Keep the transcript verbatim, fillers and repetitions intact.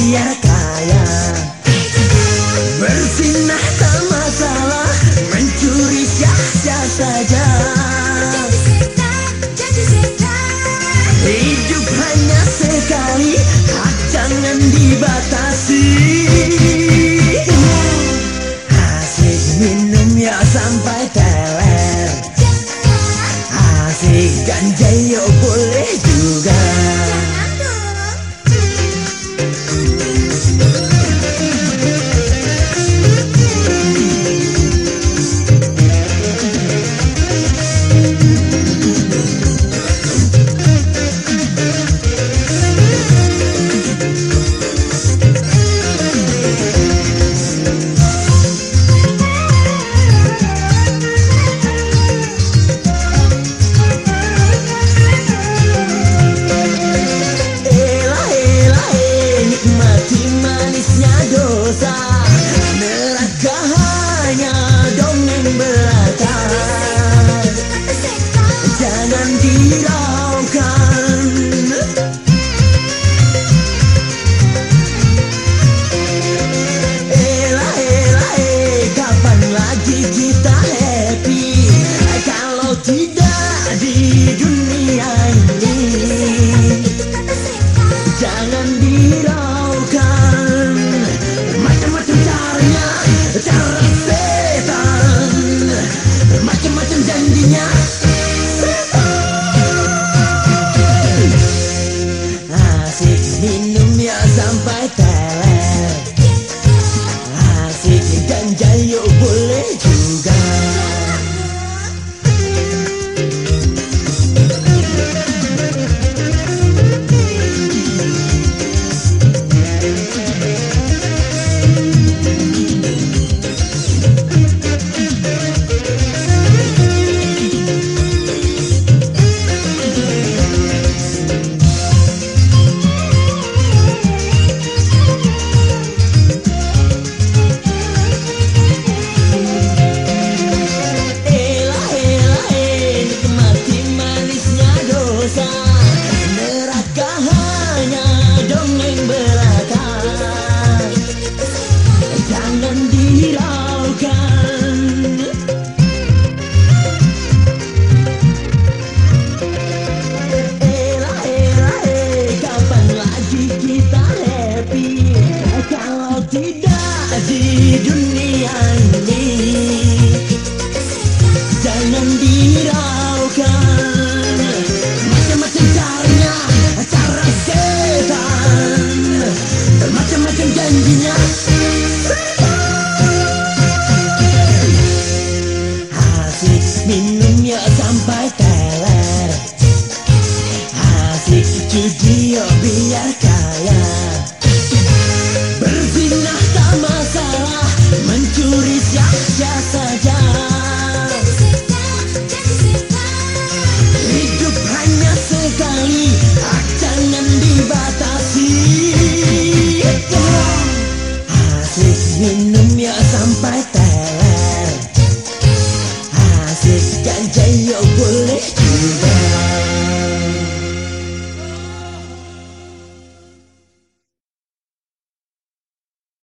biar kaya. Berzinah tak masalah, mencuri sia-sia saja. Hidup hanya sekali, hak jangan dibatasi. Asik minum ya sampai teler, asik ganja yuk boleh juga. Neraka hanya dongeng belaka, jangan diraukan. Elah elah eh, kapan lagi kita happy kalau tidak di dunia ini? Jangan diraukan. Macam-macam caranya, cara setan, macam-macam janjinya setan. Asik minum ya sampai teler, asik ganja yuk boleh juga. Neraka hanya dongeng belaka, jangan diraukan. Elah elah eh, kapan lagi kita happy kalau tidak di dunia ini? Jangan diraukan. Macam-macam caranya, cara setan, macam-macam janjinya setan. Asik minum ya sampai teler, asik judi ya biar kaya.